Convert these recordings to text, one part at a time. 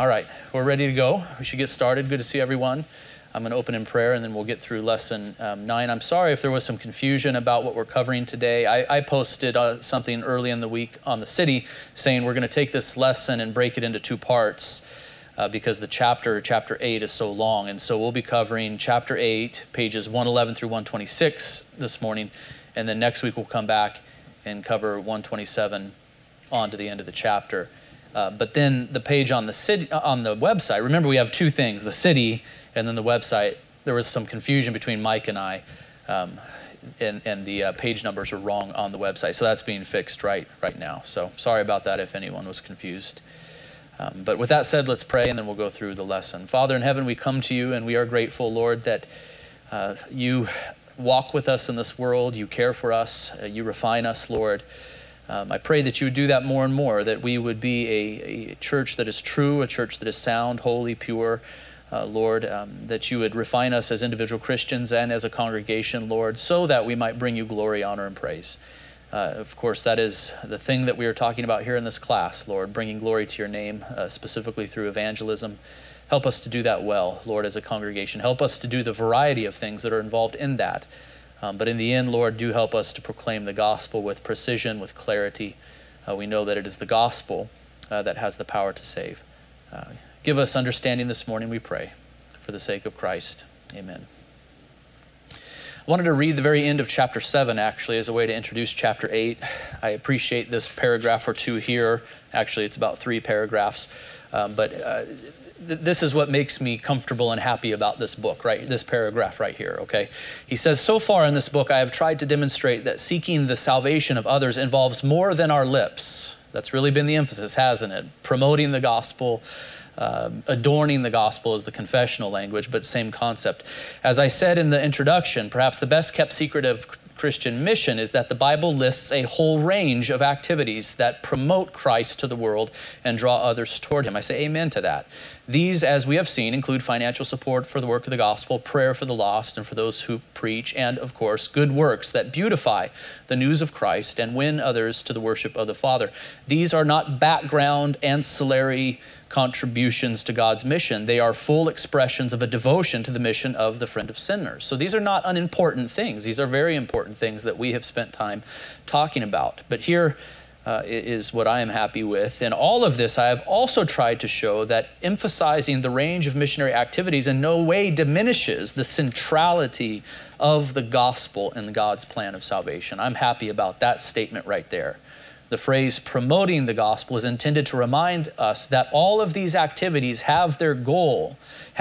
All right, we're ready to go. We should get started. Good to see everyone. I'm going to open in prayer and then we'll get through lesson 9. I'm sorry if there was some confusion about what we're covering today. I posted something early in the week on the city saying we're going to take this lesson and break it into two parts because the chapter 8 is so long. And so we'll be covering chapter 8, pages 111 through 126 this morning. And then next week we'll come back and cover 127 on to the end of the chapter. But then the page on the city, on the website, remember we have two things, the city and then the website. There was some confusion between Mike and I, and the page numbers are wrong on the website. So that's being fixed right now. So sorry about that if anyone was confused. But with that said, let's pray and then we'll go through the lesson. Father in heaven, we come to you and we are grateful, Lord, that you walk with us in this world. You care for us. You refine us, Lord. I pray that you would do that more and more, that we would be a church that is true, a church that is sound, holy, pure, Lord, that you would refine us as individual Christians and as a congregation, Lord, so that we might bring you glory, honor, and praise. Of course, that is the thing that we are talking about here in this class, Lord, bringing glory to your name, specifically through evangelism. Help us to do that well, Lord, as a congregation. Help us to do the variety of things that are involved in that. But in the end, Lord, do help us to proclaim the gospel with precision, with clarity. We know that it is the gospel that has the power to save. Give us understanding this morning, we pray, for the sake of Christ. Amen. I wanted to read the very end of chapter 7, actually, as a way to introduce chapter 8. I appreciate this paragraph or two here. Actually, it's about 3 paragraphs. This is what makes me comfortable and happy about this book, right? This paragraph right here, okay? He says, so far in this book, I have tried to demonstrate that seeking the salvation of others involves more than our lips. That's really been the emphasis, hasn't it? Promoting the gospel, adorning the gospel is the confessional language, but same concept. As I said in the introduction, perhaps the best kept secret of Christian mission is that the Bible lists a whole range of activities that promote Christ to the world and draw others toward him. I say amen to that. These, as we have seen, include financial support for the work of the gospel, prayer for the lost and for those who preach, and of course, good works that beautify the news of Christ and win others to the worship of the Father. These are not background ancillary contributions to God's mission. They are full expressions of a devotion to the mission of the friend of sinners. So these are not unimportant things. These are very important things that we have spent time talking about. But here is what I am happy with. In all of this, I have also tried to show that emphasizing the range of missionary activities in no way diminishes the centrality of the gospel in God's plan of salvation. I'm happy about that statement right there. The phrase promoting the gospel is intended to remind us that all of these activities have as their goal,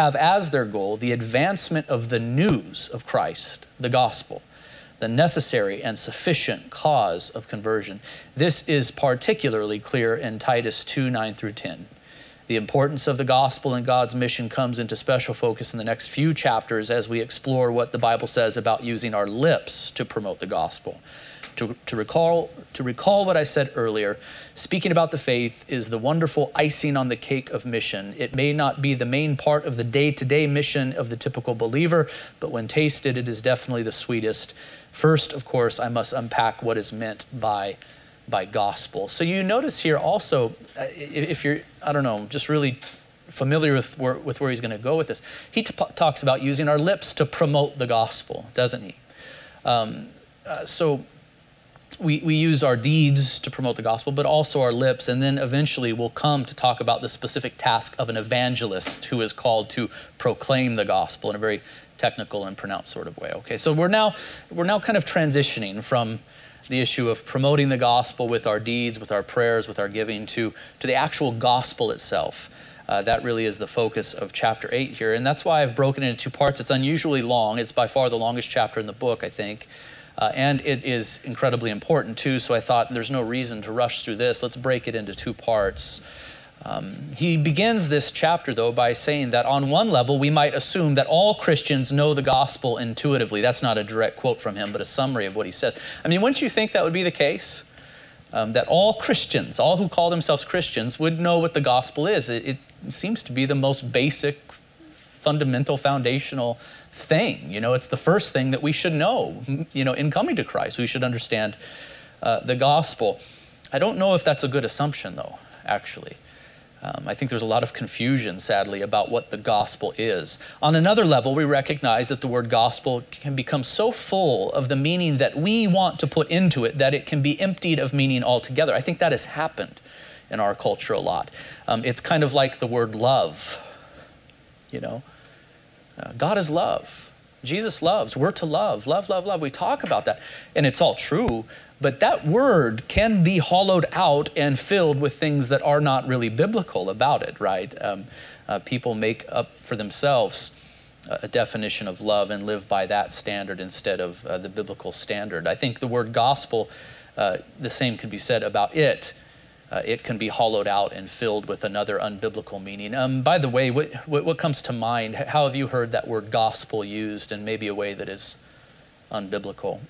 the advancement of the news of Christ, the gospel, the necessary and sufficient cause of conversion. This is particularly clear in Titus 2, 9 through 10. The importance of the gospel and God's mission comes into special focus in the next few chapters as we explore what the Bible says about using our lips to promote the gospel. To recall what I said earlier, speaking about the faith is the wonderful icing on the cake of mission. It may not be the main part of the day-to-day mission of the typical believer, but when tasted, it is definitely the sweetest. First, of course, I must unpack what is meant by gospel. So you notice here also, if you're, just really familiar with where he's going to go with this, he talks about using our lips to promote the gospel, doesn't he? So we use our deeds to promote the gospel, but also our lips, and then eventually we'll come to talk about the specific task of an evangelist who is called to proclaim the gospel in a very technical and pronounced sort of way. Okay, so we're now kind of transitioning from the issue of promoting the gospel with our deeds, with our prayers, with our giving, to the actual gospel itself. That really is the focus of chapter 8 here, and that's why I've broken it into 2 parts. It's unusually long. It's by far the longest chapter in the book, I think. And it is incredibly important too, so I thought there's no reason to rush through this. Let's break it into 2 parts. He begins this chapter, though, by saying that on one level, we might assume that all Christians know the gospel intuitively. That's not a direct quote from him, but a summary of what he says. I mean, wouldn't you think that would be the case? That all Christians, all who call themselves Christians, would know what the gospel is. It seems to be the most basic, fundamental, foundational thing. It's the first thing that we should know, in coming to Christ. We should understand the gospel. I don't know if that's a good assumption, though, actually. I think there's a lot of confusion, sadly, about what the gospel is. On another level, we recognize that the word gospel can become so full of the meaning that we want to put into it that it can be emptied of meaning altogether. I think that has happened in our culture a lot. It's kind of like the word love, you know. God is love. Jesus loves. We're to love. Love, love, love. We talk about that, and it's all true. But that word can be hollowed out and filled with things that are not really biblical about it, right? People make up for themselves a definition of love and live by that standard instead of the biblical standard. I think the word gospel, the same could be said about it. It can be hollowed out and filled with another unbiblical meaning. By the way, what comes to mind? How have you heard that word gospel used in maybe a way that is unbiblical?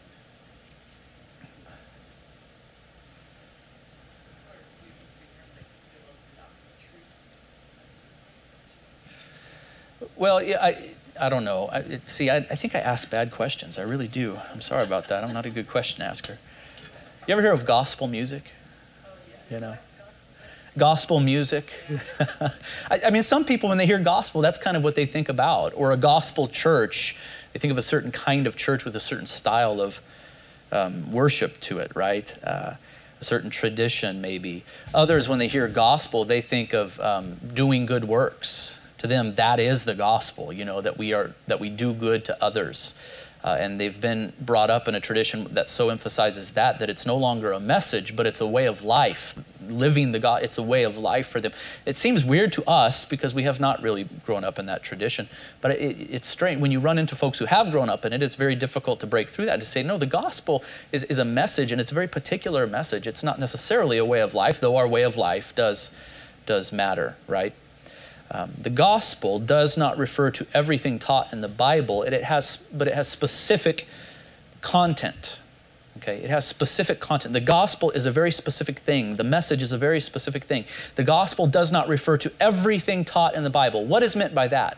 Well, yeah, I don't know. I think I ask bad questions. I really do. I'm sorry about that. I'm not a good question asker. You ever hear of gospel music? You know, gospel music. I mean, some people, when they hear gospel, that's kind of what they think about. Or a gospel church, they think of a certain kind of church with a certain style of worship to it, right? A certain tradition, maybe. Others, when they hear gospel, they think of doing good works. To them, that is the gospel, you know, that we do good to others. And they've been brought up in a tradition that so emphasizes that it's no longer a message, but it's a way of life. Living the God, it's a way of life for them. It seems weird to us because we have not really grown up in that tradition. But it's strange. When you run into folks who have grown up in it, it's very difficult to break through that, to say, no, the gospel is a message, and it's a very particular message. It's not necessarily a way of life, though our way of life does matter, right? The gospel does not refer to everything taught in the Bible, but it has specific content. Okay, it has specific content. The gospel is a very specific thing. The message is a very specific thing. The gospel does not refer to everything taught in the Bible. What is meant by that?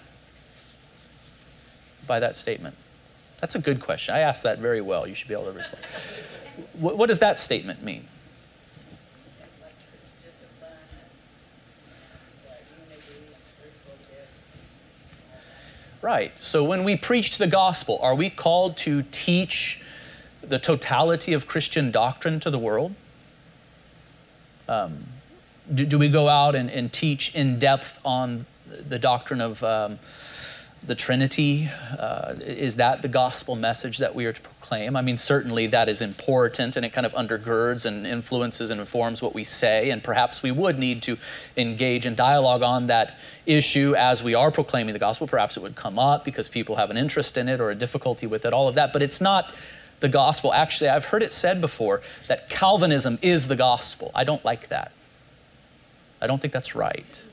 By that statement? That's a good question. I asked that very well. You should be able to respond. What does that statement mean? Right. So when we preach the gospel, are we called to teach the totality of Christian doctrine to the world? Do we go out and teach in depth on the doctrine of the Trinity? Is that the gospel message that we are to proclaim? I mean, certainly that is important, and it kind of undergirds and influences and informs what we say, and perhaps we would need to engage in dialogue on that issue as we are proclaiming the gospel. Perhaps it would come up because people have an interest in it or a difficulty with it, all of that, but it's not the gospel. Actually, I've heard it said before that Calvinism is the gospel. I don't like that. I don't think that's right.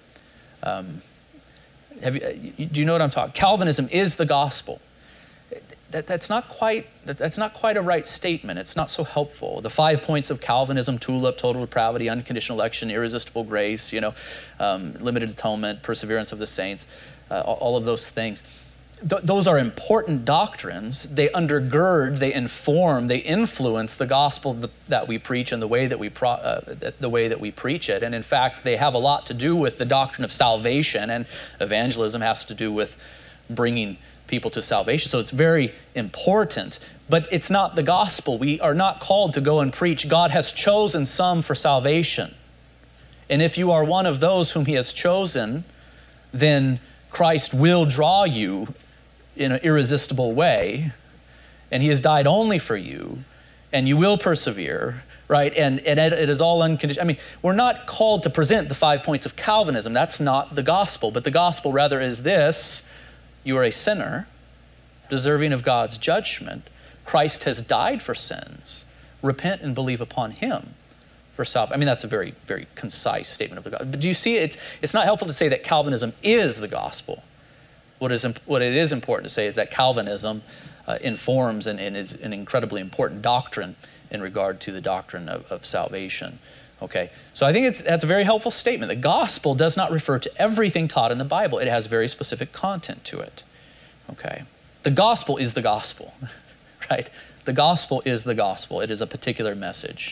Do you know what I'm talking? Calvinism is the gospel. That's not quite a right statement. It's not so helpful. The 5 points of Calvinism: tulip, total depravity, unconditional election, irresistible grace, limited atonement, perseverance of the saints, all of those things. Those are important doctrines. They undergird, they inform, they influence the gospel that we preach and the way that we preach it. And in fact, they have a lot to do with the doctrine of salvation, and evangelism has to do with bringing people to salvation. So it's very important, but it's not the gospel. We are not called to go and preach. God has chosen some for salvation. And if you are one of those whom He has chosen, then Christ will draw you in an irresistible way, and He has died only for you, and you will persevere, right? And it is all unconditional. I mean, we're not called to present the 5 points of Calvinism. That's not the gospel. But the gospel rather is this: you are a sinner, deserving of God's judgment. Christ has died for sins. Repent and believe upon Him for salvation. I mean, that's a very, very concise statement of the gospel. But do you see, it's not helpful to say that Calvinism is the gospel. What it is important to say is that Calvinism informs and is an incredibly important doctrine in regard to the doctrine of salvation. Okay, so I think that's a very helpful statement. The gospel does not refer to everything taught in the Bible. It has very specific content to it. Okay, the gospel is the gospel, right? The gospel is the gospel. It is a particular message.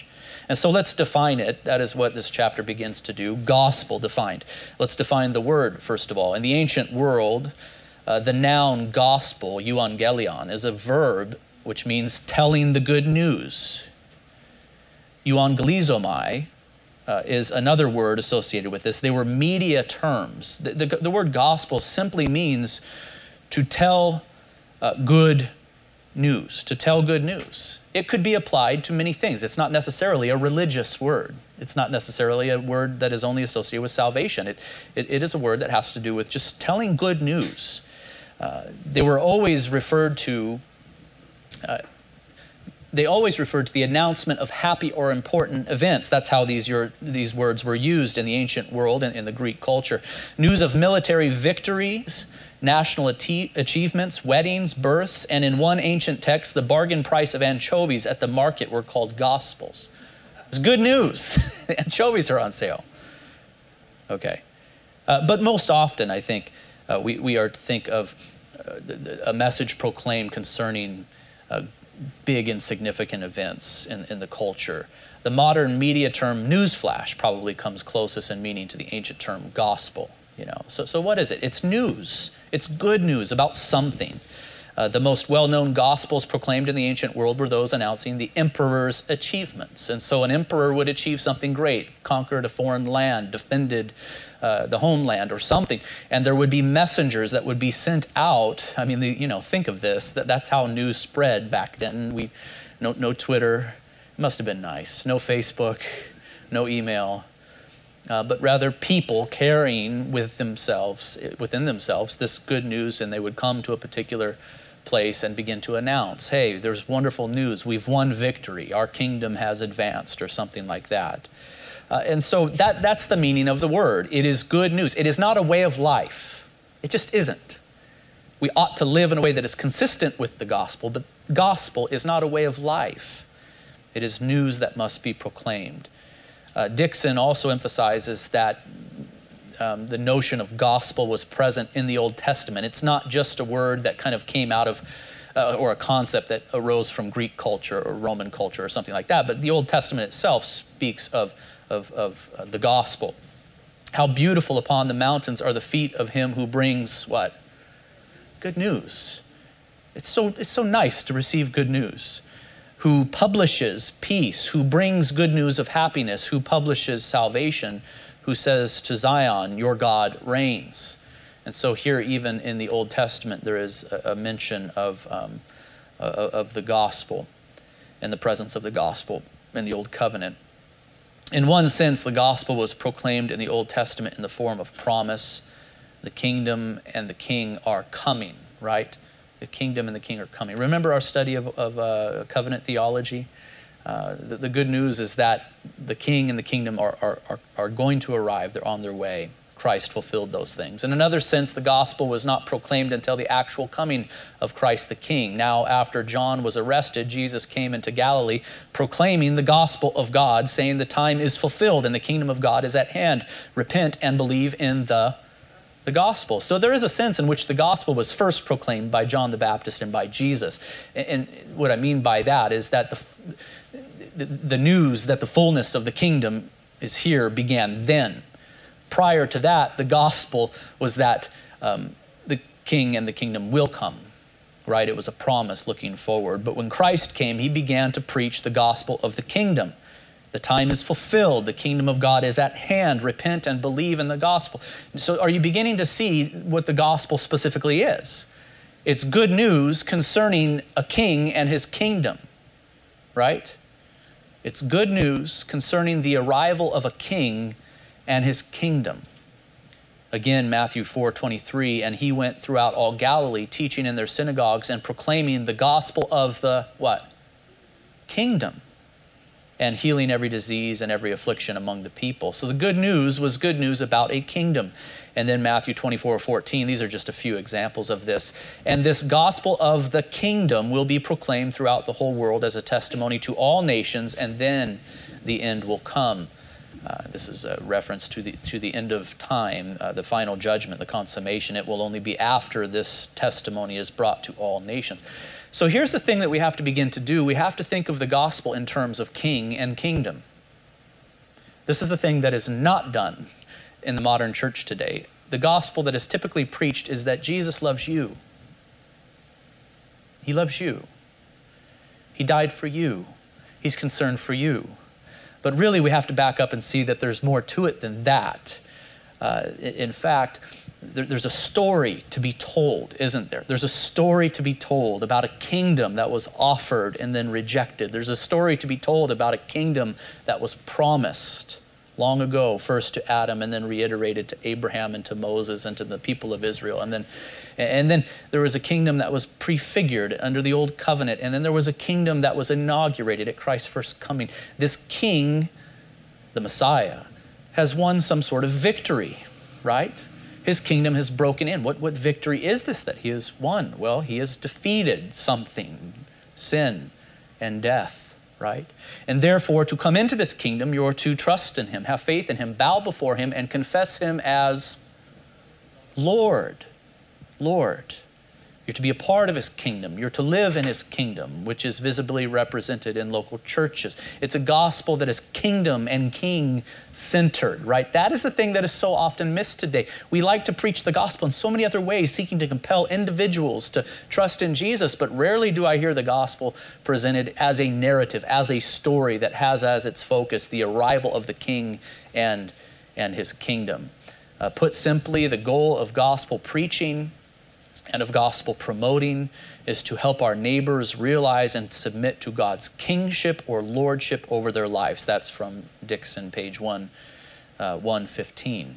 And so let's define it. That is what this chapter begins to do. Gospel defined. Let's define the word, first of all. In the ancient world, the noun gospel, euangelion, is a verb which means telling the good news. Euangelizomai is another word associated with this. They were media terms. The word gospel simply means to tell good news, to tell good news. It could be applied to many things. It's not necessarily a religious word. It's not necessarily a word that is only associated with salvation. It is a word that has to do with just telling good news. They always referred to the announcement of happy or important events. That's how these words were used in the ancient world and in the Greek culture. News of military victories, national achievements, weddings, births, and in one ancient text, the bargain price of anchovies at the market were called gospels. It was good news. The anchovies are on sale. Okay. But most often, I think, we are to think of a message proclaimed concerning big and significant events in the culture. The modern media term newsflash probably comes closest in meaning to the ancient term gospel. So what is it? It's news. It's good news about something. The most well-known gospels proclaimed in the ancient world were those announcing the emperor's achievements. And so an emperor would achieve something great, conquered a foreign land, defended the homeland or something, and there would be messengers that would be sent out. I mean, think of this. That's how news spread back then. No Twitter. It must have been nice. No Facebook. No email. But rather people carrying within themselves this good news, and they would come to a particular place and begin to announce, hey, there's wonderful news. We've won victory. Our kingdom has advanced, or something like that. And so that's the meaning of the word. It is good news. It is not a way of life. It just isn't. We ought to live in a way that is consistent with the gospel, but the gospel is not a way of life. It is news that must be proclaimed. Dixon also emphasizes that the notion of gospel was present in the Old Testament. It's not just a word that kind of came out of, or a concept that arose from Greek culture or Roman culture or something like that, but the Old Testament itself speaks of the gospel. How beautiful upon the mountains are the feet of him who brings what? Good news. It's so nice to receive good news. Who publishes peace, who brings good news of happiness, who publishes salvation, who says to Zion, your God reigns. And so here, even in the Old Testament, there is a mention of the gospel and the presence of the gospel in the Old Covenant. In one sense, the gospel was proclaimed in the Old Testament in the form of promise. The kingdom and the king are coming, right? The kingdom and the king are coming. Remember our study of covenant theology? The good news is that the king and the kingdom are going to arrive. They're on their way. Christ fulfilled those things. In another sense, the gospel was not proclaimed until the actual coming of Christ the King. Now, after John was arrested, Jesus came into Galilee proclaiming the gospel of God, saying the time is fulfilled and the kingdom of God is at hand. Repent and believe in the gospel. So there is a sense in which the gospel was first proclaimed by John the Baptist and by Jesus. And what I mean by that is that the news that the fullness of the kingdom is here began then. Prior to that, the gospel was that the king and the kingdom will come, right? It was a promise looking forward. But when Christ came, he began to preach the gospel of the kingdom. The time is fulfilled. The kingdom of God is at hand. Repent and believe in the gospel. So are you beginning to see what the gospel specifically is? It's good news concerning a king and his kingdom, right? It's good news concerning the arrival of a king and his kingdom. Again, Matthew 4:23, and he went throughout all Galilee, teaching in their synagogues and proclaiming the gospel of the what? Kingdom, and healing every disease and every affliction among the people. So the good news was good news about a kingdom. And then Matthew 24:14, these are just a few examples of this. And this gospel of the kingdom will be proclaimed throughout the whole world as a testimony to all nations, and then the end will come. This is a reference to the end of time, the final judgment, the consummation. It will only be after this testimony is brought to all nations. So here's the thing that we have to begin to do. We have to think of the gospel in terms of king and kingdom. This is the thing that is not done in the modern church today. The gospel that is typically preached is that Jesus loves you. He loves you. He died for you. He's concerned for you. But really, we have to back up and see that there's more to it than that. In fact, there's a story to be told, isn't there? There's a story to be told about a kingdom that was offered and then rejected. There's a story to be told about a kingdom that was promised long ago, first to Adam and then reiterated to Abraham and to Moses and to the people of Israel. And then there was a kingdom that was prefigured under the old covenant. And then there was a kingdom that was inaugurated at Christ's first coming. This king, the Messiah, has won some sort of victory, right? His kingdom has broken in. What victory is this that he has won? Well, he has defeated something, sin and death, right? And therefore, to come into this kingdom, you're to trust in him, have faith in him, bow before him, and confess him as Lord. Lord. You're to be a part of his kingdom. You're to live in his kingdom, which is visibly represented in local churches. It's a gospel that is kingdom and king centered, right? That is the thing that is so often missed today. We like to preach the gospel in so many other ways, seeking to compel individuals to trust in Jesus, but rarely do I hear the gospel presented as a narrative, as a story that has as its focus the arrival of the king and his kingdom. Put simply, the goal of gospel preaching and of gospel promoting is to help our neighbors realize and submit to God's kingship or lordship over their lives. That's from Dixon, page 115.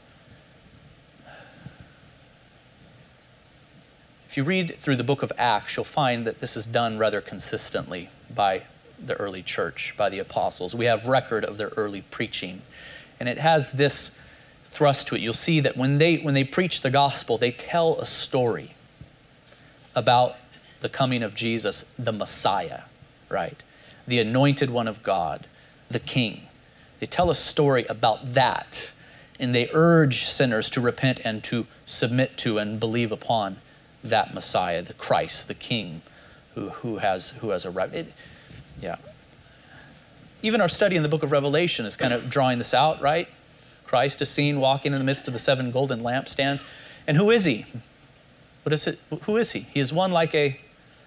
If you read through the book of Acts, you'll find that this is done rather consistently by the early church, by the apostles. We have record of their early preaching. And it has this thrust to it. You'll see that when they preach the gospel, they tell a story about the coming of Jesus, the Messiah, right? The anointed one of God, the King. They tell a story about that, and they urge sinners to repent and to submit to and believe upon that Messiah, the Christ, the King, who has arrived. Even our study in the book of Revelation is kind of drawing this out, right? Christ is seen walking in the midst of the 7 golden lampstands. And who is he? What is it? Who is he? He is one like a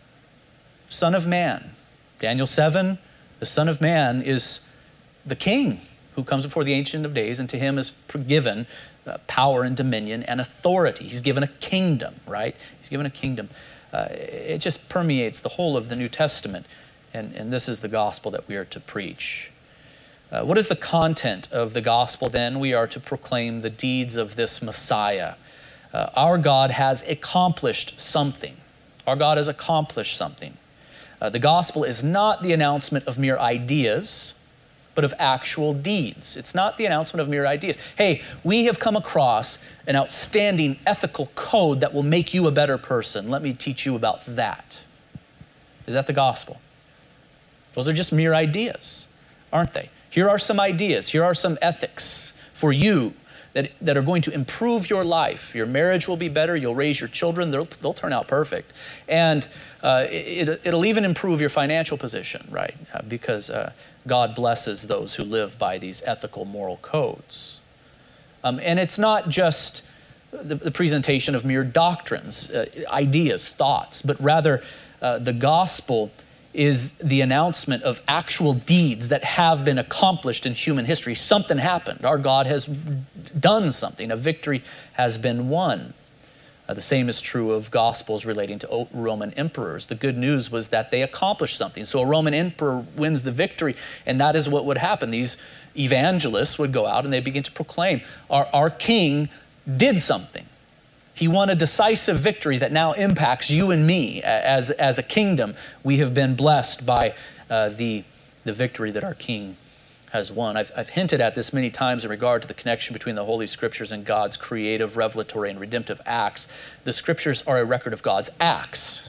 Son of Man. Daniel 7, the Son of Man is the King who comes before the Ancient of Days, and to him is given power and dominion and authority. He's given a kingdom, right? He's given a kingdom. It just permeates the whole of the New Testament, and this is the gospel that we are to preach. What is the content of the gospel then? We are to proclaim the deeds of this Messiah. Our God has accomplished something. Our God has accomplished something. The gospel is not the announcement of mere ideas, but of actual deeds. It's not the announcement of mere ideas. Hey, we have come across an outstanding ethical code that will make you a better person. Let me teach you about that. Is that the gospel? Those are just mere ideas, aren't they? Here are some ideas. Here are some ethics for you that are going to improve your life. Your marriage will be better. You'll raise your children. They'll turn out perfect. And it'll even improve your financial position, right? Because God blesses those who live by these ethical, moral codes. And it's not just the presentation of mere doctrines, ideas, thoughts, but rather the gospel is the announcement of actual deeds that have been accomplished in human history. Something happened. Our God has done something. A victory has been won. The same is true of gospels relating to Roman emperors. The good news was that they accomplished something. So a Roman emperor wins the victory, and that is what would happen. These evangelists would go out and they begin to proclaim, our king did something. He won a decisive victory that now impacts you and me as a kingdom. We have been blessed by the victory that our king has won. I've hinted at this many times in regard to the connection between the Holy Scriptures and God's creative, revelatory, and redemptive acts. The Scriptures are a record of God's acts.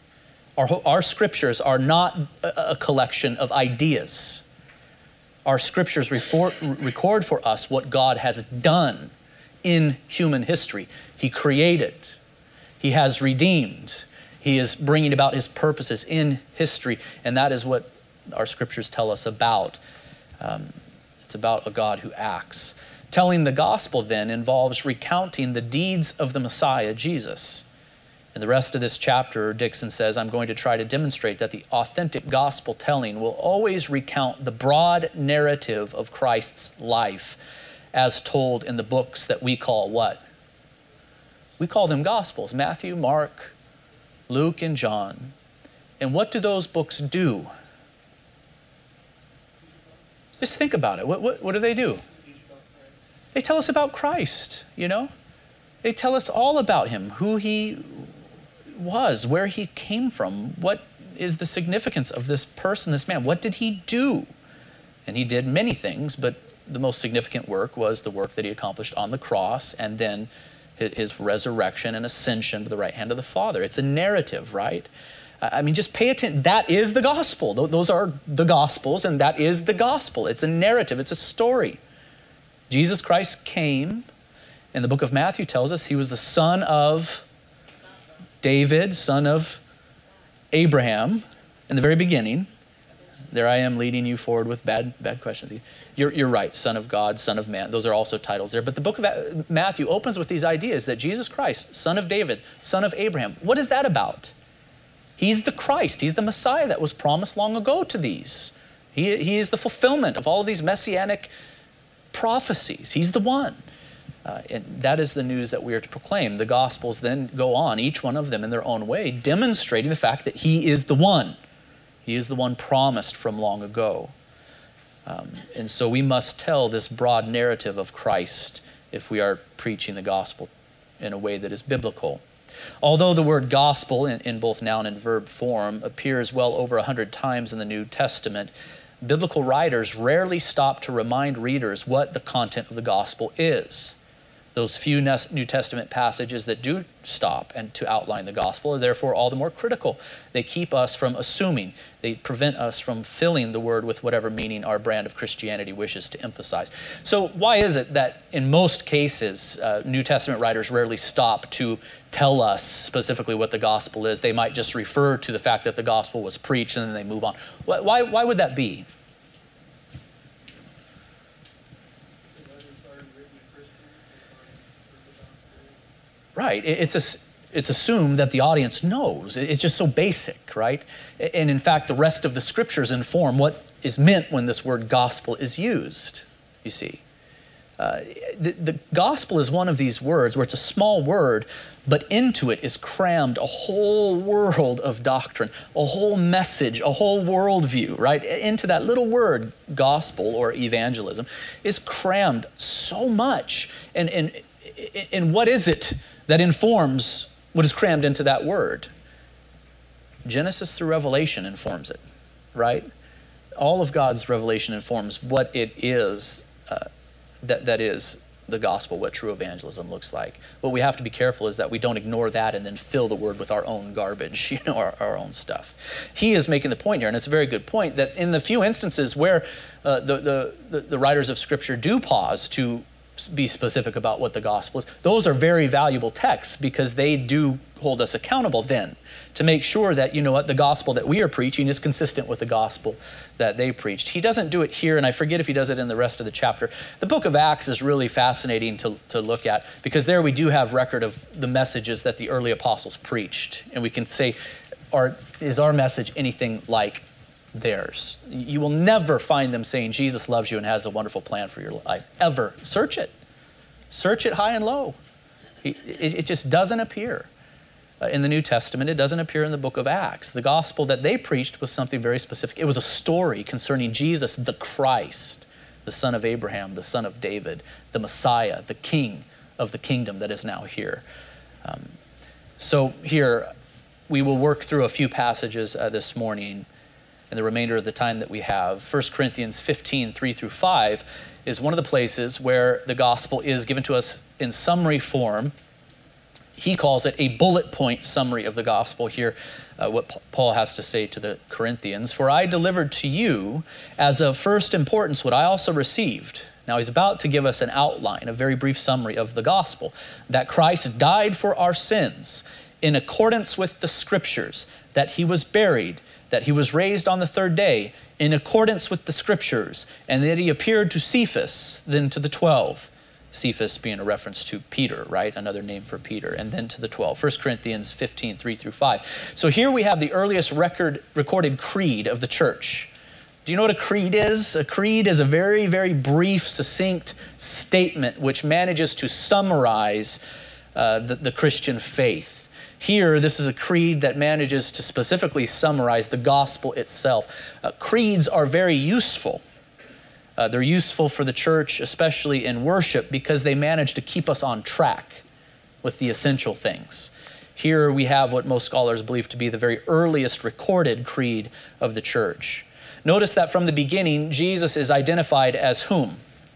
Our Scriptures are not a collection of ideas. Our Scriptures record for us what God has done in human history. He created. He has redeemed. He is bringing about his purposes in history, and that is what our scriptures tell us about. It's about a God who acts. Telling the gospel then involves recounting the deeds of the Messiah, Jesus. In the rest of this chapter, Dixon says, I'm going to try to demonstrate that the authentic gospel telling will always recount the broad narrative of Christ's life as told in the books that we call what? We call them Gospels, Matthew, Mark, Luke, and John. And what do those books do? Just think about it. What do they do? They tell us about Christ, you know? They tell us all about him, who he was, where he came from, what is the significance of this person, this man. What did he do? And he did many things, but the most significant work was the work that he accomplished on the cross and then his resurrection and ascension to the right hand of the Father. It's a narrative, right? I mean, just pay attention. That is the gospel. Those are the gospels, and that is the gospel. It's a narrative. It's a story. Jesus Christ came, and the book of Matthew tells us he was the son of David, son of Abraham, in the very beginning. There I am leading you forward with bad questions. You're right, son of God, son of man. Those are also titles there. But the book of Matthew opens with these ideas that Jesus Christ, son of David, son of Abraham. What is that about? He's the Christ. He's the Messiah that was promised long ago to these. He is the fulfillment of all of these messianic prophecies. He's the one. And that is the news that we are to proclaim. The Gospels then go on, each one of them in their own way, demonstrating the fact that he is the one. He is the one promised from long ago. And so we must tell this broad narrative of Christ if we are preaching the gospel in a way that is biblical. Although the word gospel in both noun and verb form appears well over 100 times in the New Testament, biblical writers rarely stop to remind readers what the content of the gospel is. Those few New Testament passages that do stop and to outline the gospel are therefore all the more critical. They keep us from assuming. They prevent us from filling the word with whatever meaning our brand of Christianity wishes to emphasize. So why is it that in most cases, New Testament writers rarely stop to tell us specifically what the gospel is? They might just refer to the fact that the gospel was preached and then they move on. Why would that be? Right. It's assumed that the audience knows. It's just so basic, right? And in fact, the rest of the scriptures inform what is meant when this word gospel is used, you see. The gospel is one of these words where it's a small word, but into it is crammed a whole world of doctrine, a whole message, a whole worldview, right? Into that little word, gospel or evangelism, is crammed so much. And what is it that informs what is crammed into that word? Genesis through Revelation informs it, right? All of God's revelation informs what it is that is the gospel, what true evangelism looks like. What we have to be careful is that we don't ignore that and then fill the word with our own garbage, our own stuff. He is making the point here, and it's a very good point, that in the few instances where the writers of Scripture do pause to be specific about what the gospel is, those are very valuable texts because they do hold us accountable then to make sure that, the gospel that we are preaching is consistent with the gospel that they preached. He doesn't do it here, and I forget if he does it in the rest of the chapter. The book of Acts is really fascinating to look at because there we do have record of the messages that the early apostles preached, and we can say, is our message anything like theirs? You will never find them saying Jesus loves you and has a wonderful plan for your life, ever. Search it high and low. It just doesn't appear in the New Testament. It doesn't appear in the book of Acts. The gospel that they preached was something very specific. It was a story concerning Jesus, the Christ, the son of Abraham, the son of David, the Messiah, the king of the kingdom that is now here. So here we will work through a few passages this morning and the remainder of the time that we have. 1 Corinthians 15, 3 through 5 is one of the places where the gospel is given to us in summary form. He calls it a bullet point summary of the gospel here, what Paul has to say to the Corinthians. For I delivered to you as of first importance what I also received. Now he's about to give us an outline, a very brief summary of the gospel, that Christ died for our sins in accordance with the scriptures, that he was buried, that he was raised on the third day in accordance with the scriptures, and that he appeared to Cephas, then to the 12. Cephas being a reference to Peter, right? Another name for Peter, and then to the 12. 1 Corinthians 15, 3 through 5. So here we have the earliest recorded creed of the church. Do you know what a creed is? A creed is a very, very brief, succinct statement which manages to summarize the Christian faith. Here, this is a creed that manages to specifically summarize the gospel itself. Creeds are very useful. They're useful for the church, especially in worship, because they manage to keep us on track with the essential things. Here we have what most scholars believe to be the very earliest recorded creed of the church. Notice that from the beginning, Jesus is identified as whom?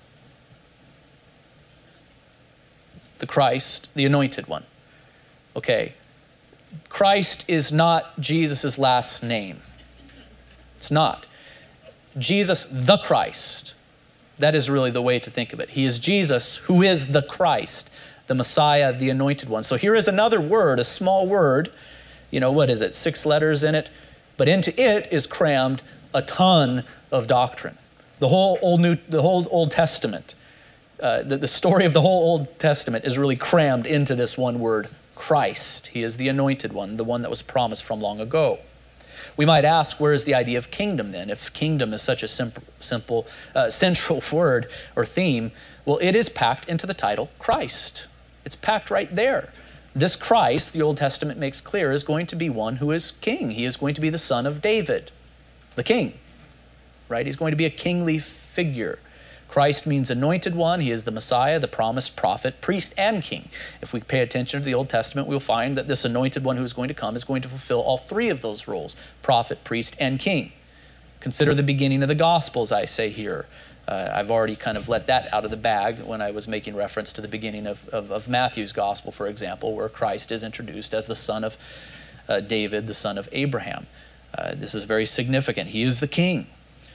The Christ, the Anointed One. Okay. Christ is not Jesus' last name. It's not. Jesus the Christ. That is really the way to think of it. He is Jesus who is the Christ, the Messiah, the Anointed One. So here is another word, a small word. You know, what is it? 6 letters in it. But into it is crammed a ton of doctrine. The whole Old Testament, the story of the whole Old Testament is really crammed into this one word, Christ. He is the Anointed One, the one that was promised from long ago. We might ask, where is the idea of kingdom then? If kingdom is such a simple central word or theme, well, it is packed into the title Christ. It's packed right there. This Christ, the Old Testament makes clear, is going to be one who is king. He is going to be the son of David, the king, right? He's going to be a kingly figure. Christ means anointed one. He is the Messiah, the promised prophet, priest, and king. If we pay attention to the Old Testament, we'll find that this anointed one who is going to come is going to fulfill all 3 of those roles, prophet, priest, and king. Consider the beginning of the Gospels, I say here. I've already kind of let that out of the bag when I was making reference to the beginning of Matthew's Gospel, for example, where Christ is introduced as the son of David, the son of Abraham. This is very significant. He is the king.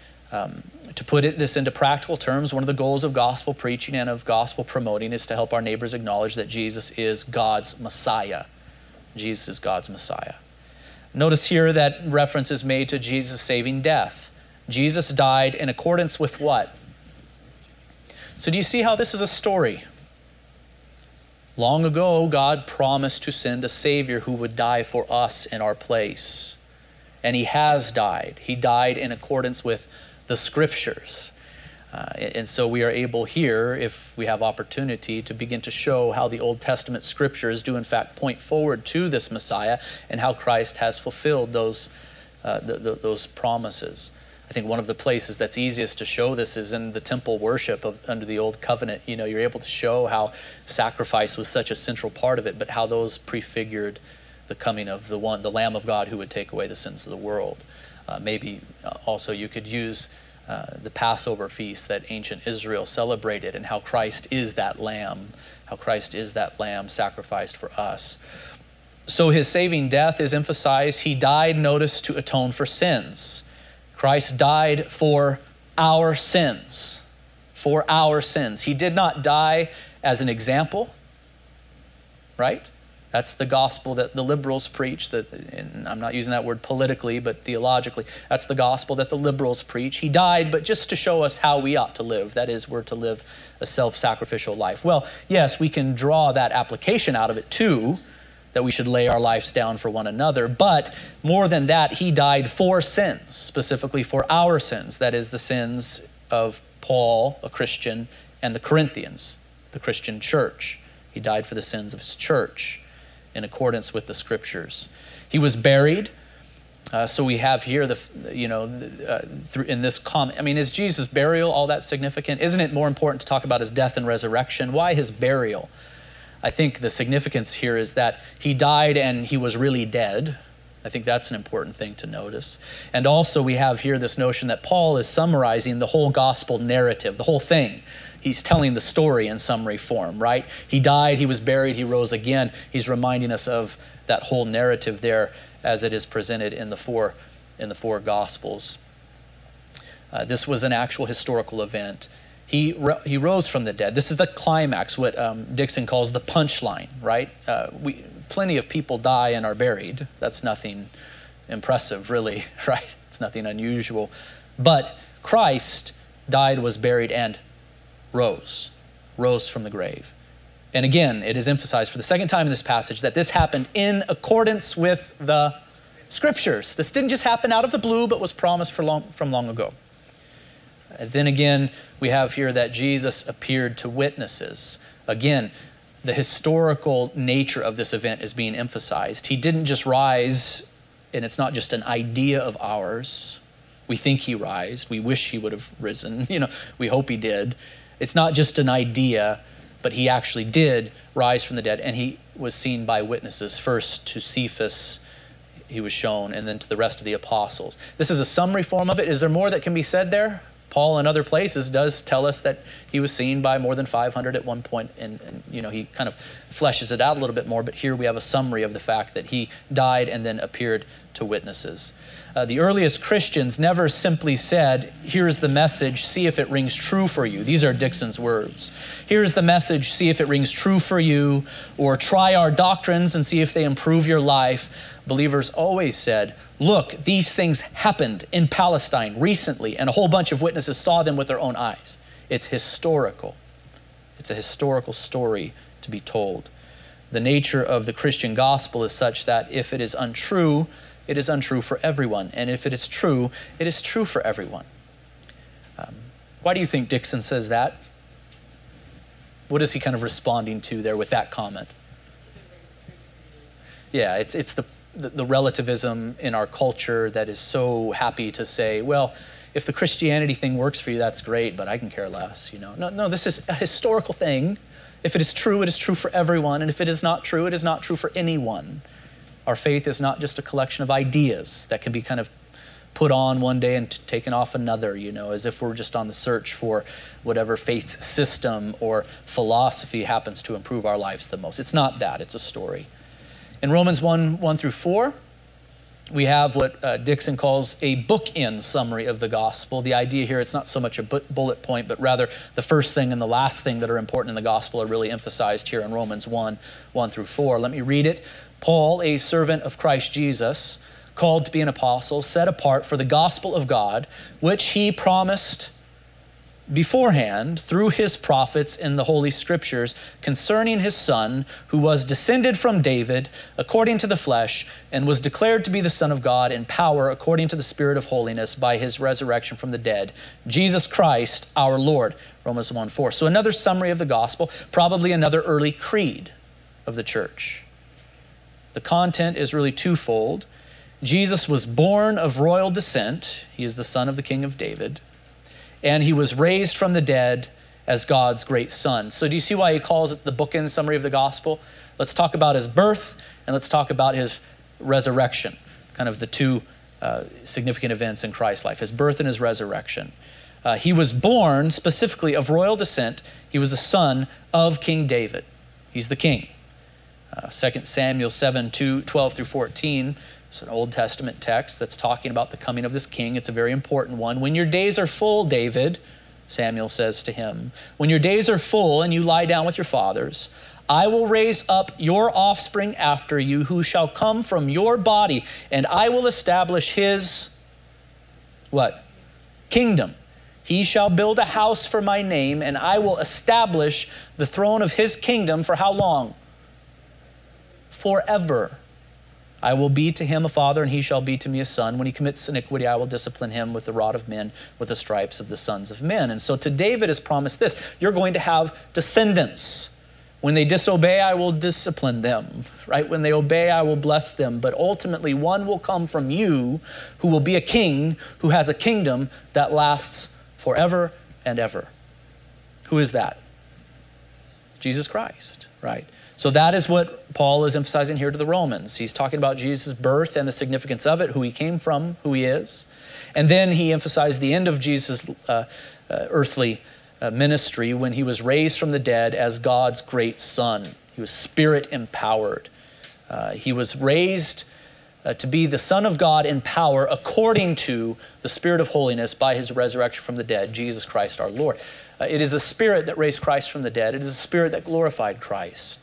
To put this into practical terms, one of the goals of gospel preaching and of gospel promoting is to help our neighbors acknowledge that Jesus is God's Messiah. Jesus is God's Messiah. Notice here that reference is made to Jesus' saving death. Jesus died in accordance with what? So do you see how this is a story? Long ago, God promised to send a Savior who would die for us in our place. And he has died. He died in accordance with the scriptures. And so we are able here, if we have opportunity, to begin to show how the Old Testament scriptures do in fact point forward to this Messiah and how Christ has fulfilled those promises. I think one of the places that's easiest to show this is in the temple worship under the Old Covenant. You know, you're able to show how sacrifice was such a central part of it, but how those prefigured the coming of the Lamb of God who would take away the sins of the world. Maybe also you could use the Passover feast that ancient Israel celebrated and how Christ is that lamb, sacrificed for us. So his saving death is emphasized. He died, notice, to atone for sins. Christ died for our sins. For our sins. He did not die as an example, right? That's the gospel that the liberals preach, and I'm not using that word politically, but theologically. That's the gospel that the liberals preach. He died, but just to show us how we ought to live. That is, we're to live a self-sacrificial life. Well, yes, we can draw that application out of it too, that we should lay our lives down for one another. But more than that, he died for sins, specifically for our sins. That is, the sins of Paul, a Christian, and the Corinthians, the Christian church. He died for the sins of his church, in accordance with the scriptures. He was buried. So we have here, in this comment, I mean, is Jesus' burial all that significant? Isn't it more important to talk about his death and resurrection? Why his burial? I think the significance here is that he died and he was really dead. I think that's an important thing to notice. And also we have here this notion that Paul is summarizing the whole gospel narrative, the whole thing. He's telling the story in summary form, right? He died, he was buried, he rose again. He's reminding us of that whole narrative there as it is presented in the four Gospels. This was an actual historical event. He rose from the dead. This is the climax, what Dixon calls the punchline, right? Plenty of people die and are buried. That's nothing impressive, really, right? It's nothing unusual. But Christ died, was buried, and rose from the grave. And again, it is emphasized for the second time in this passage that this happened in accordance with the Scriptures. This didn't just happen out of the blue, but was promised from long ago. And then again, we have here that Jesus appeared to witnesses. Again, the historical nature of this event is being emphasized. He didn't just rise, and it's not just an idea of ours. We think he rised. We wish he would have risen. We hope he did. It's not just an idea, but he actually did rise from the dead, and he was seen by witnesses. First to Cephas, he was shown, and then to the rest of the apostles. This is a summary form of it. Is there more that can be said there? Paul in other places does tell us that he was seen by more than 500 at one point, and he kind of fleshes it out a little bit more, but here we have a summary of the fact that he died and then appeared to witnesses. The earliest Christians never simply said, here's the message, see if it rings true for you. These are Dixon's words. Here's the message, see if it rings true for you, or try our doctrines and see if they improve your life. Believers always said, look, these things happened in Palestine recently, and a whole bunch of witnesses saw them with their own eyes. It's historical. It's a historical story to be told. The nature of the Christian gospel is such that if it is untrue, it is untrue for everyone. And if it is true, it is true for everyone. Why do you think Dixon says that? What is he kind of responding to there with that comment? Yeah, it's the relativism in our culture that is so happy to say, well, if the Christianity thing works for you, that's great, but I can care less. No, this is a historical thing. If it is true for everyone. And if it is not true, it is not true for anyone. Our faith is not just a collection of ideas that can be kind of put on one day and taken off another, as if we're just on the search for whatever faith system or philosophy happens to improve our lives the most. It's not that, it's a story. In Romans 1 through 4, we have what Dixon calls a bookend summary of the gospel. The idea here, it's not so much a bullet point, but rather the first thing and the last thing that are important in the gospel are really emphasized here in Romans 1 through 4. Let me read it. Paul, a servant of Christ Jesus, called to be an apostle, set apart for the gospel of God, which he promised beforehand through his prophets in the Holy Scriptures concerning his Son, who was descended from David according to the flesh and was declared to be the Son of God in power according to the Spirit of holiness by his resurrection from the dead, Jesus Christ our Lord. Romans 1:4. So another summary of the gospel, probably another early creed of the church. The content is really twofold. Jesus was born of royal descent. He is the son of the King of David. And he was raised from the dead as God's great son. So do you see why he calls it the bookend summary of the gospel? Let's talk about his birth and let's talk about his resurrection, kind of the two significant events in Christ's life, his birth and his resurrection. He was born specifically of royal descent. He was the son of King David. He's the king. 2 Samuel 7:12 through 14. It's an Old Testament text that's talking about the coming of this king. It's a very important one. When your days are full, David, Samuel says to him, when your days are full and you lie down with your fathers, I will raise up your offspring after you who shall come from your body, and I will establish his, what? Kingdom. He shall build a house for my name, and I will establish the throne of his kingdom for how long? Forever. I will be to him a father, and he shall be to me a son. When he commits iniquity, I will discipline him with the rod of men, with the stripes of the sons of men. And so to David is promised this. You're going to have descendants. When they disobey, I will discipline them, right? When they obey, I will bless them. But ultimately, one will come from you who will be a king, who has a kingdom that lasts forever and ever. Who is that? Jesus Christ, right? So that is what Paul is emphasizing here to the Romans. He's talking about Jesus' birth and the significance of it, who he came from, who he is. And then he emphasized the end of Jesus' earthly ministry when he was raised from the dead as God's great son. He was spirit empowered. He was raised to be the Son of God in power according to the Spirit of holiness by his resurrection from the dead, Jesus Christ our Lord. It is the Spirit that raised Christ from the dead. It is the Spirit that glorified Christ.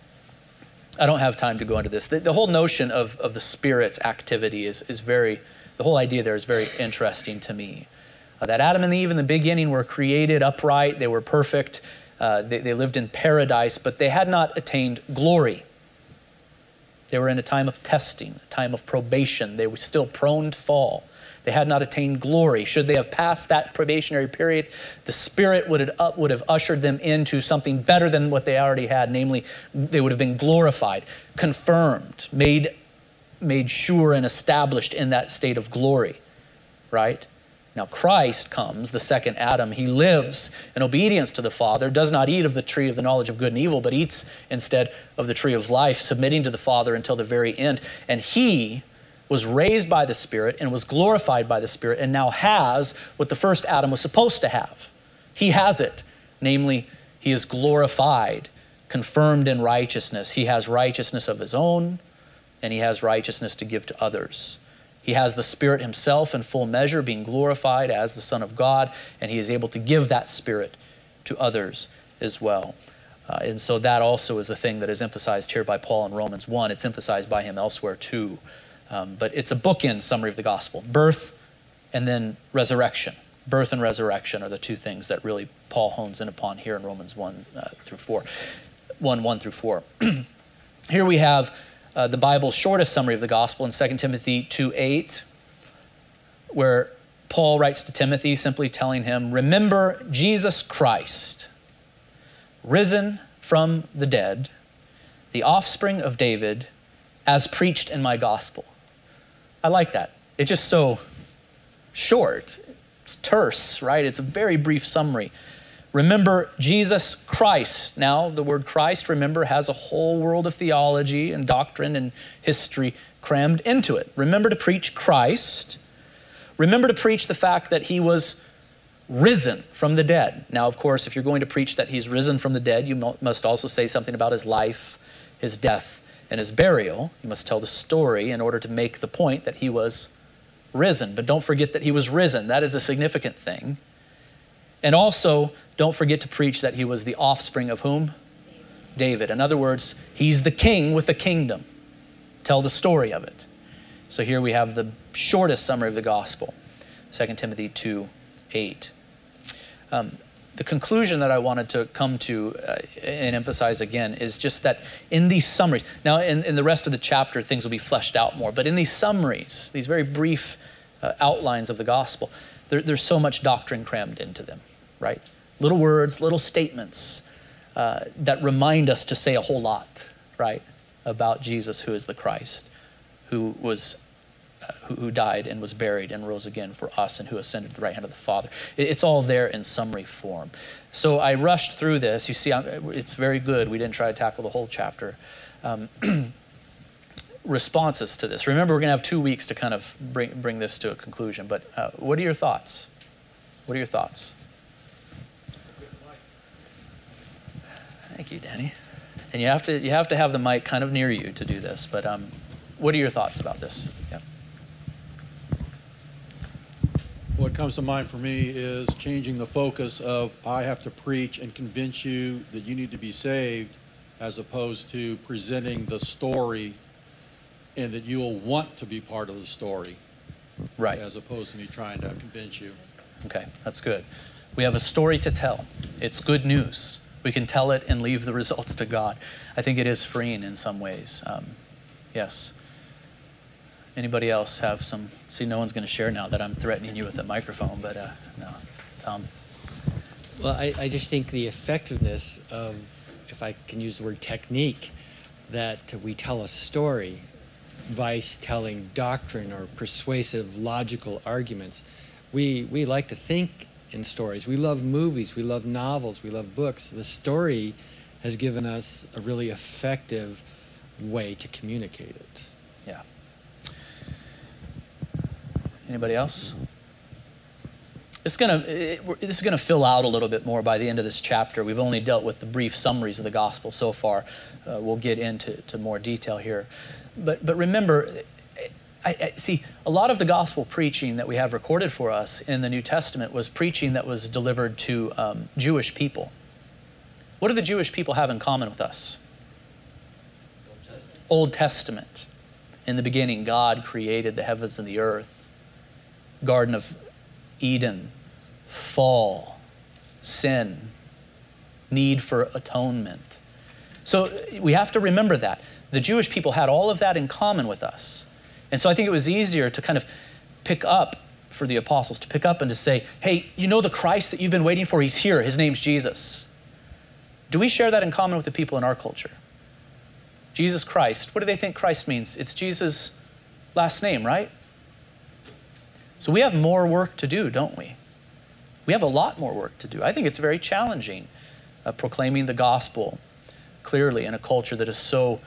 I don't have time to go into this. The whole notion of the Spirit's activity is very The whole idea there is very interesting to me. That Adam and Eve in the beginning were created upright, they were perfect, they lived in paradise, but they had not attained glory. They were in a time of testing, a time of probation. They were still prone to fall. They had not attained glory. Should they have passed that probationary period, the Spirit would have ushered them into something better than what they already had. Namely, they would have been glorified, confirmed, made sure and established in that state of glory, right? Now Christ comes, the second Adam. He lives in obedience to the Father, does not eat of the tree of the knowledge of good and evil, but eats instead of the tree of life, submitting to the Father until the very end. And he was raised by the Spirit and was glorified by the Spirit and now has what the first Adam was supposed to have. He has it. Namely, he is glorified, confirmed in righteousness. He has righteousness of his own, and he has righteousness to give to others. He has the Spirit himself in full measure, being glorified as the Son of God, and he is able to give that Spirit to others as well. And so that also is a thing that is emphasized here by Paul in Romans 1. It's emphasized by him elsewhere too. But it's a bookend summary of the gospel. Birth and then resurrection. Birth and resurrection are the two things that really Paul hones in upon here in Romans 1 through 4. 1 through 4. Here we have the Bible's shortest summary of the gospel in 2 Timothy 2:8, where Paul writes to Timothy simply telling him, remember Jesus Christ, risen from the dead, the offspring of David, as preached in my gospel. I like that. It's just so short. It's terse, right? It's a very brief summary. Remember Jesus Christ. Now, the word Christ, remember, has a whole world of theology and doctrine and history crammed into it. Remember to preach Christ. Remember to preach the fact that he was risen from the dead. Now, of course, if you're going to preach that he's risen from the dead, you must also say something about his life, his death, and his burial. You must tell the story in order to make the point that he was risen. But don't forget that he was risen. That is a significant thing. And also, don't forget to preach that he was the offspring of whom? David. In other words, he's the king with a kingdom. Tell the story of it. So here we have the shortest summary of the gospel, 2 Timothy 2:8. The conclusion that I wanted to come to and emphasize again is just that in these summaries, now in the rest of the chapter things will be fleshed out more, but in these summaries, these very brief outlines of the gospel, there's so much doctrine crammed into them, right? Little words, little statements that remind us to say a whole lot, right, about Jesus, who is the Christ, who died and was buried and rose again for us, and who ascended to the right hand of the Father. It's all there in summary form. So I rushed through this. You see, it's very good. We didn't try to tackle the whole chapter. Responses to this. Remember, we're going to have 2 weeks to kind of bring this to a conclusion. But what are your thoughts? What are your thoughts? Thank you, Danny. And you have to have the mic kind of near you to do this. But what are your thoughts about this? Yeah. What comes to mind for me is changing the focus of I have to preach and convince you that you need to be saved, as opposed to presenting the story and that you will want to be part of the story. Right. As opposed to me trying to convince you. Okay, that's good. We have a story to tell. It's good news. We can tell it and leave the results to God. I think it is freeing in some ways. Yes. Anybody else have some? See, no one's going to share now that I'm threatening you with a microphone, but no. Tom? Well, I just think the effectiveness of, if I can use the word technique, that we tell a story by telling doctrine or persuasive logical arguments. We like to think in stories. We love movies, we love novels, we love books. The story has given us a really effective way to communicate it. Yeah. Anybody else? This is gonna fill out a little bit more by the end of this chapter. We've only dealt with the brief summaries of the gospel so far. We'll get into more detail here. But remember, I see a lot of the gospel preaching that we have recorded for us in the New Testament was preaching that was delivered to Jewish people. What do the Jewish people have in common with us? Old Testament. In the beginning, God created the heavens and the earth. Garden of Eden, fall, sin, need for atonement. So we have to remember that. The Jewish people had all of that in common with us. And so I think it was easier to kind of pick up for the apostles, to pick up and to say, hey, you know the Christ that you've been waiting for? He's here. His name's Jesus. Do we share that in common with the people in our culture? Jesus Christ. What do they think Christ means? It's Jesus' last name, right? So we have more work to do, don't we? We have a lot more work to do. I think it's very challenging proclaiming the gospel clearly in a culture that is so,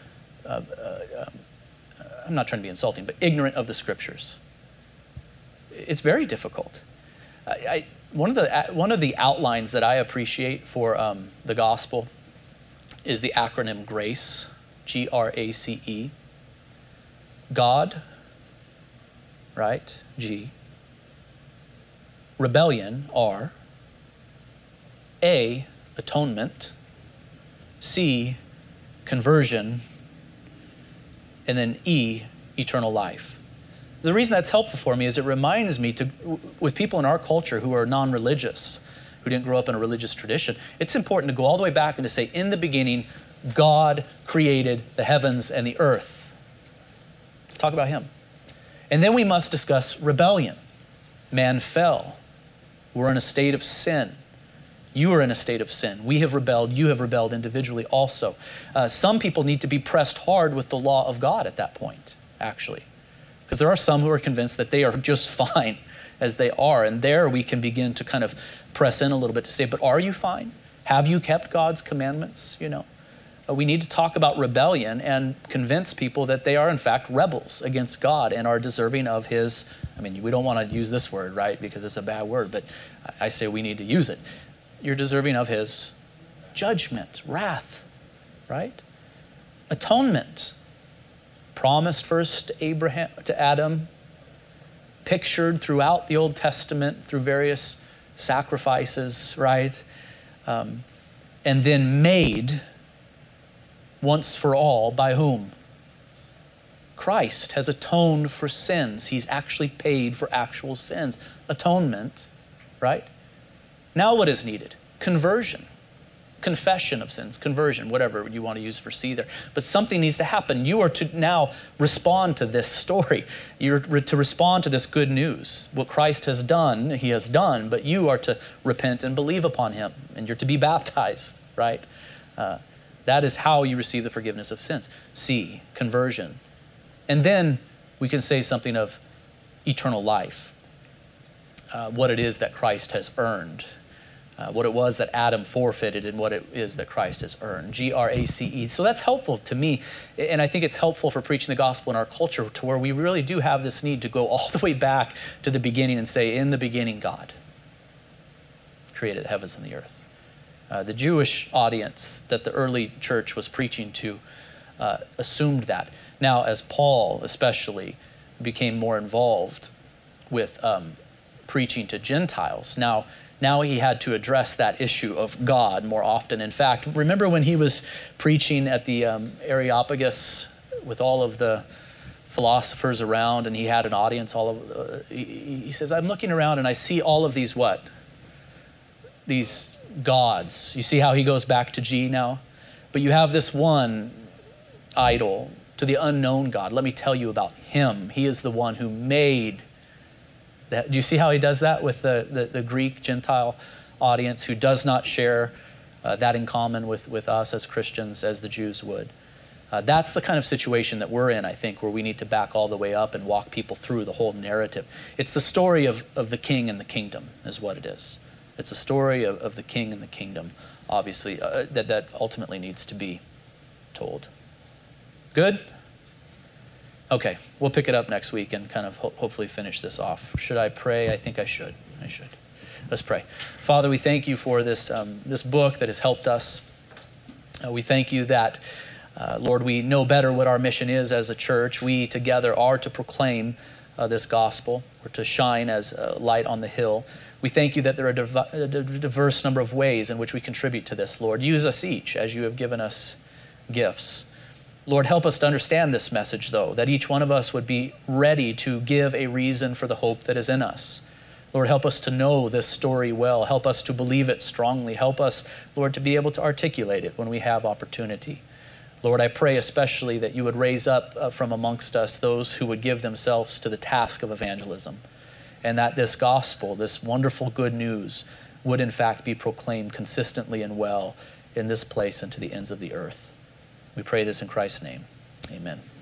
I'm not trying to be insulting, but ignorant of the scriptures. It's very difficult. One of the outlines that I appreciate for the gospel is the acronym GRACE, G-R-A-C-E. God, right, G. Rebellion, R. A, atonement. C, conversion. And then E, eternal life. The reason that's helpful for me is it reminds me with people in our culture who are non-religious, who didn't grow up in a religious tradition, it's important to go all the way back and to say, in the beginning, God created the heavens and the earth. Let's talk about him. And then we must discuss rebellion. Man fell. We're in a state of sin. You are in a state of sin. We have rebelled. You have rebelled individually also. Some people need to be pressed hard with the law of God at that point, actually. Because there are some who are convinced that they are just fine as they are. And there we can begin to kind of press in a little bit to say, but are you fine? Have you kept God's commandments? We need to talk about rebellion and convince people that they are in fact rebels against God and are deserving of his, we don't want to use this word, right? Because it's a bad word, but I say we need to use it. You're deserving of his judgment, wrath, right? Atonement. Promised first to Adam, pictured throughout the Old Testament through various sacrifices, right? And then made once for all by whom? Christ has atoned for sins. He's actually paid for actual sins. Atonement, right? Now what is needed? Conversion. Confession of sins, conversion, whatever you want to use for C there. But something needs to happen. You are to now respond to this story. You're to respond to this good news. What Christ has done, he has done, but you are to repent and believe upon him. And you're to be baptized, right? That is how you receive the forgiveness of sins. C, conversion. And then we can say something of eternal life. What it is that Christ has earned. What it was that Adam forfeited and what it is that Christ has earned. G-R-A-C-E. So that's helpful to me. And I think it's helpful for preaching the gospel in our culture to where we really do have this need to go all the way back to the beginning and say, in the beginning, God created the heavens and the earth. The Jewish audience that the early church was preaching to assumed that. Now, as Paul especially became more involved with preaching to Gentiles, now he had to address that issue of God more often. In fact, remember when he was preaching at the Areopagus with all of the philosophers around, and he had an audience he says, I'm looking around and I see all of these what? These gods. You see how he goes back to G now? But you have this one idol to the unknown God. Let me tell you about him. He is the one who made that. Do you see how he does that with the Greek Gentile audience who does not share that in common with us as Christians as the Jews would? That's the kind of situation that we're in, I think, where we need to back all the way up and walk people through the whole narrative. It's the story of the king and the kingdom is what it is. It's the story of the king and the kingdom, obviously, that ultimately needs to be told. Good? Okay, we'll pick it up next week and kind of hopefully finish this off. Should I pray? I think I should. Let's pray. Father, we thank you for this book that has helped us. We thank you that, Lord, we know better what our mission is as a church. We together are to proclaim this gospel, or to shine as a light on the hill. We thank you that there are a diverse number of ways in which we contribute to this, Lord. Use us each as you have given us gifts. Lord, help us to understand this message, though, that each one of us would be ready to give a reason for the hope that is in us. Lord, help us to know this story well. Help us to believe it strongly. Help us, Lord, to be able to articulate it when we have opportunity. Lord, I pray especially that you would raise up from amongst us those who would give themselves to the task of evangelism, and that this gospel, this wonderful good news, would in fact be proclaimed consistently and well in this place and to the ends of the earth. We pray this in Christ's name. Amen.